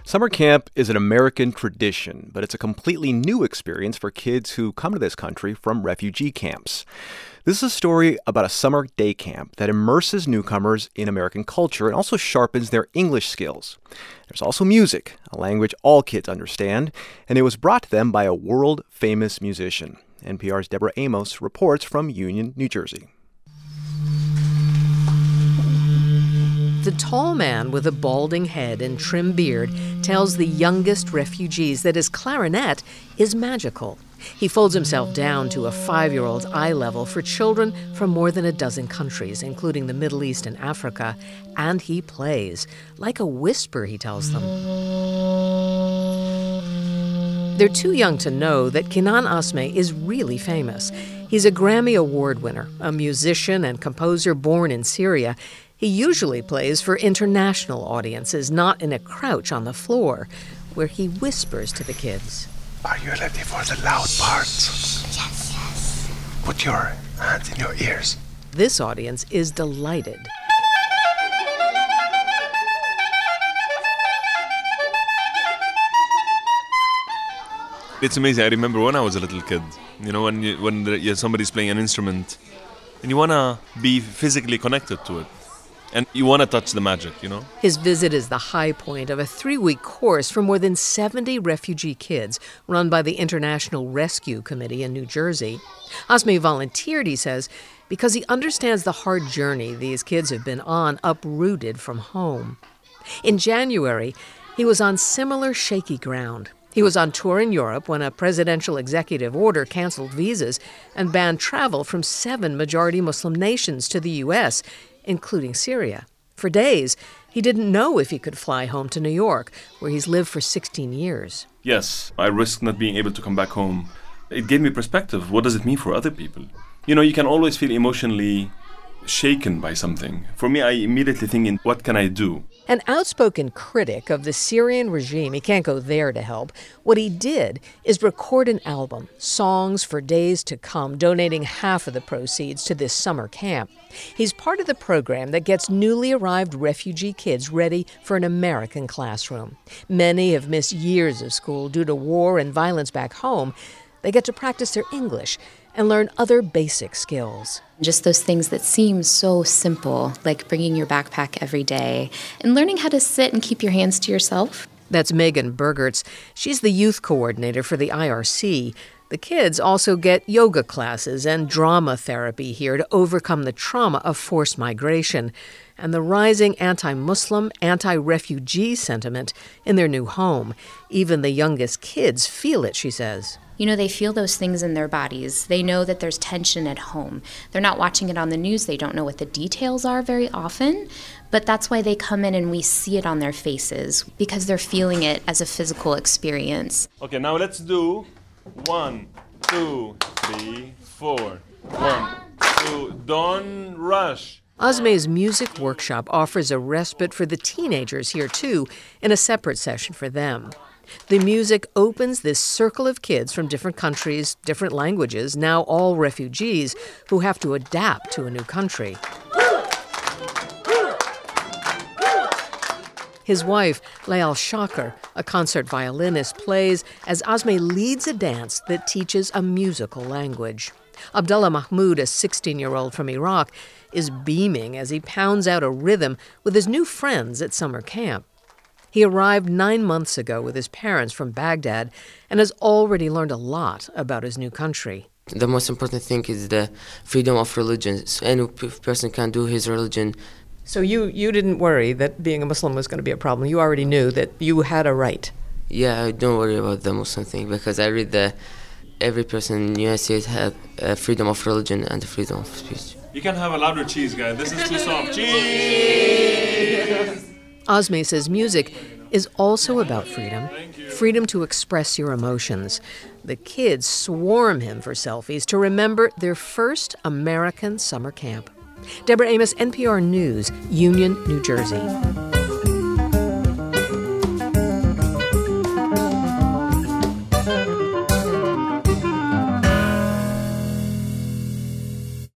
Summer camp is an American tradition, but it's a completely new experience for kids who come to this country from refugee camps. This is a story about a summer day camp that immerses newcomers in American culture and also sharpens their English skills. There's also music, a language all kids understand, and it was brought to them by a world-famous musician. NPR's Deborah Amos reports from Union, New Jersey. The tall man with a balding head and trim beard tells the youngest refugees that his clarinet is magical. He folds himself down to a 5-year-old's eye level for children from more than a dozen countries, including the Middle East and Africa, and he plays. Like a whisper, he tells them. They're too young to know that Kenan Asmeh is really famous. He's a Grammy Award winner, a musician and composer born in Syria. He usually plays for international audiences, not in a crouch on the floor, where he whispers to the kids. Are you ready for the loud parts? Yes. Put your hands in your ears. This audience is delighted. It's amazing. I remember when I was a little kid, when somebody's playing an instrument, and you want to be physically connected to it. And you want to touch the magic, His visit is the high point of a 3-week course for more than 70 refugee kids run by the International Rescue Committee in New Jersey. Asmeh volunteered, he says, because he understands the hard journey these kids have been on, uprooted from home. In January, he was on similar shaky ground. He was on tour in Europe when a presidential executive order canceled visas and banned travel from 7 majority Muslim nations to the U.S., including Syria. For days, he didn't know if he could fly home to New York, where he's lived for 16 years. Yes, I risked not being able to come back home. It gave me perspective. What does it mean for other people? You can always feel emotionally shaken by something. For me, I immediately think in what can I do? An outspoken critic of the Syrian regime, he can't go there to help. What he did is record an album, Songs for Days to Come, donating half of the proceeds to this summer camp. He's part of the program that gets newly arrived refugee kids ready for an American classroom. Many have missed years of school due to war and violence back home. They get to practice their English and learn other basic skills. Just those things that seem so simple, like bringing your backpack every day and learning how to sit and keep your hands to yourself. That's Megan Bergertz. She's the youth coordinator for the IRC. The kids also get yoga classes and drama therapy here to overcome the trauma of forced migration and the rising anti-Muslim, anti-refugee sentiment in their new home. Even the youngest kids feel it, she says. They feel those things in their bodies. They know that there's tension at home. They're not watching it on the news. They don't know what the details are very often. But that's why they come in and we see it on their faces, because they're feeling it as a physical experience. Okay, now let's do 1, 2, 3, 4. 1, 2, don't rush. Asmeh's music workshop offers a respite for the teenagers here, too, in a separate session for them. The music opens this circle of kids from different countries, different languages, now all refugees, who have to adapt to a new country. His wife, Layal Shakir, a concert violinist, plays as Asmeh leads a dance that teaches a musical language. Abdullah Mahmoud, a 16-year-old from Iraq, is beaming as he pounds out a rhythm with his new friends at summer camp. He arrived 9 months ago with his parents from Baghdad and has already learned a lot about his new country. The most important thing is the freedom of religion. So any person can do his religion. So you didn't worry that being a Muslim was going to be a problem. You already knew that you had a right. Yeah, I don't worry about the Muslim thing because I read that every person in the United States has freedom of religion and freedom of speech. You can have a louder cheese, guys. This is too soft. Cheese! Asmeh says music is also about freedom, freedom to express your emotions. The kids swarm him for selfies to remember their first American summer camp. Deborah Amos, NPR News, Union, New Jersey.